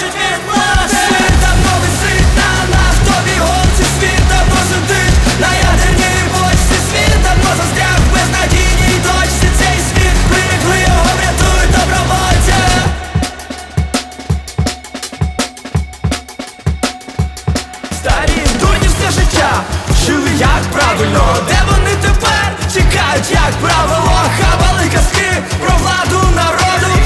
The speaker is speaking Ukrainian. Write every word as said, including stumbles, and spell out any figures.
хочуть відплати. Світ давно висить на нафтовій голці, світ давно сидить на ядерній бочці, світ давно застряг в безнадійній точці. Цей світ прикли, його врятують добровольці. Старі дурні все життя вчили, як правильно, де вони тепер чекають, як правило, хавали казки про владу народу.